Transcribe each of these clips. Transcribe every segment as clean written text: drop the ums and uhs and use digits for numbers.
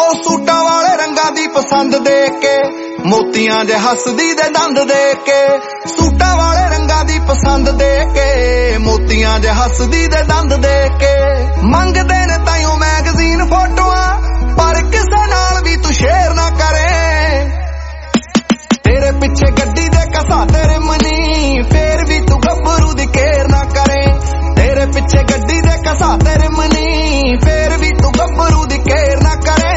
सूटा वाले रंगा दी पसंद दे के मोतियां जे हसदी दे दंद दे के सूटा वाले रंगा दी पसंद दे के मोतियां जे हसदी दे दंद दे के मंगदे ने ताइयों मैगजीन फोटोआं पर किसे नाल भी तू शेयर ना करे तेरे पिछे गड्डी दे कसा तेरे मनी फिर भी तू गब्बरू दी केयर ना करे तेरे पिछे गड्डी दे कसा तेरे मनी फिर भी तू गब्बरू दी केयर ना करे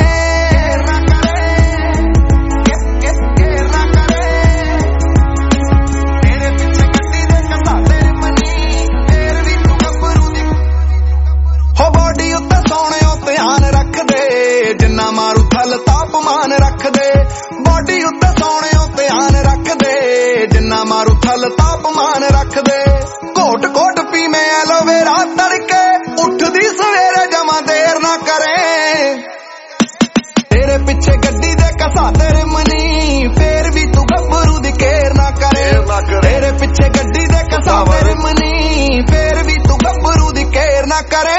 मारू थल तापमान रख दे बॉडी उत्ते सोने ध्यान रख दे जिन्ना मारू थल तापमान रख दे घोट घोट पी में एलोवेरा तड़के उठदी सवेरे जमा देर ना करे तेरे पिछे गड्डी दे कसा तेरे मनी फिर भी तू गब्बरू दी केयर ना करे तेरे पिछे गड्डी दे कसा तेरे मनी फिर भी तू गब्बरू दी केयर ना करे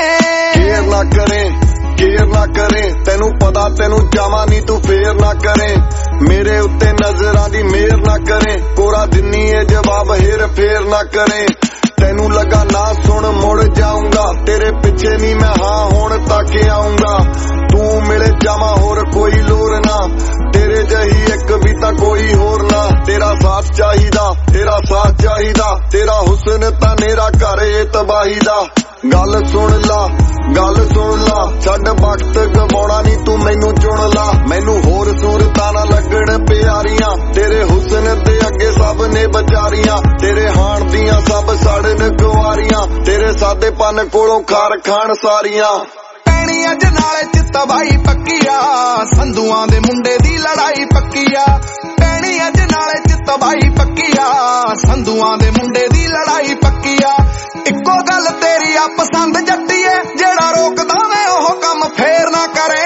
केयर ना करे तेनू पता तेनू जावा नी तू फेर ना करे मेरे उत्ते नजरां दी मेहर ना करे कोरा दिन्नी है जवाब हेर फेर ना करे तेनू लगा ना सुन मुड़ जाऊंगा तेरे पीछे नी मैं हाँ हुण तक आऊंगा तू मिले जावा होर कोई लोर ना तेरे जही एक भी ता कोई होर ना तेरा साथ चाहिदा तेरा हुस्न ता मेरा घर ए तबाही दा गल सुन ला छड्ड वक्त गवाउणा नी तू मैनू चुन ला मैनू होर सूरतां ना लगण प्यारियां तेरे हुस्न दे अगे सब ने बचारियां तेरे हाण दियां सब सड़न गवारियां तेरे सादेपन कोलों खार खान सारियां पैणी अज नाले च तबाही पक्की आ संधुआं दे मुंडे दी लड़ाई पक्की आ पैणी अज नाले च तबाही पक्की आ संधुआं दे मुंडे दी लड़ाई पक्की आ इक्को गल तेरी आ पसंद जट्टी है जेड़ा रोकदा मैं ओह कम फेर ना करे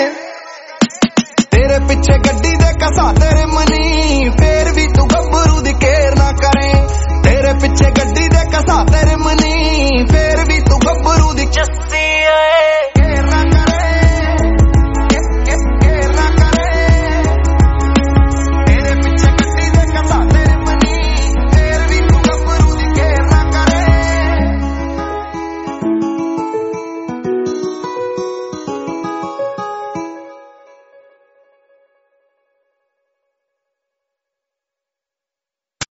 तेरे पिछे गड्डी दे कसा तेरे मनी फिर भी तू गब्बरू दी केयर ना करे तेरे पिछे